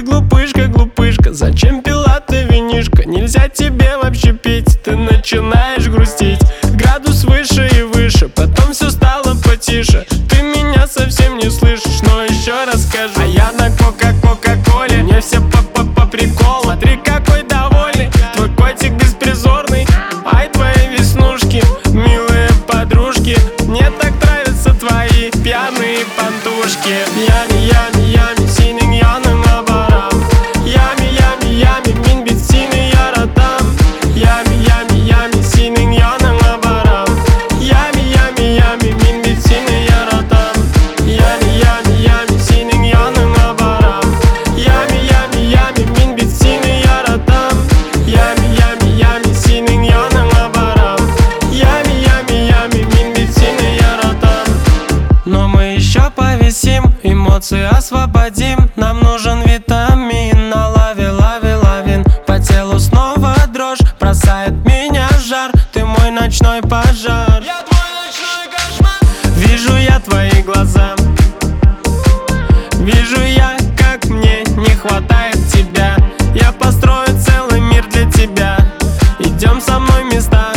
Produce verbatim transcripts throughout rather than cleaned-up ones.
Ты глупышка, глупышка, зачем пила ты винишко? Нельзя тебе вообще пить, ты начинаешь грустить. Градус выше и выше, потом все стало потише. Ты меня совсем не слышишь, но еще раз скажу. А я на кока-кока-коле, мне все по-по-по приколу. Смотри, какой довольный, твой котик беспризорный. Ай, твои веснушки, милые подружки. Мне так нравятся твои пьяные понтушки. Ями, ями, ями, senin yanına varam. Ями, ями, ями, min bitsin yaradam. Ями, ями, ями, senin yanına varam. Ями, ями, ями, min bitsin yaradam. Ями, ями, ями, senin yanına varam. Ями, ями, ями, min bitsin yaradam. Ями, ями, ями, senin yanına varam. Ями, ями, ями, min bitsin yaradam. Но мы еще повисим, эмоции освободим. Нам нужен витамин, на лаве, лаве, лавин. По телу снова дрожь, бросает меня жар. Ты мой ночной пожар. Я твой ночной кошмар. Вижу я твои глаза, вижу я, как мне не хватает тебя. Я построю целый мир для тебя. Идем со мной в места,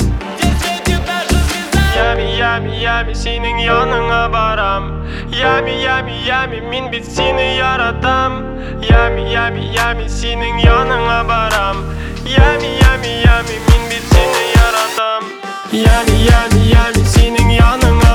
Ями, ями, ями, senin yanına varam. Ями, ями, ями, min bitsin yaradam. Ями, ями, ями, senin yanına varam. Ями, ями, ями, min bitsin yaradam. Ями, ями, ями, senin yanına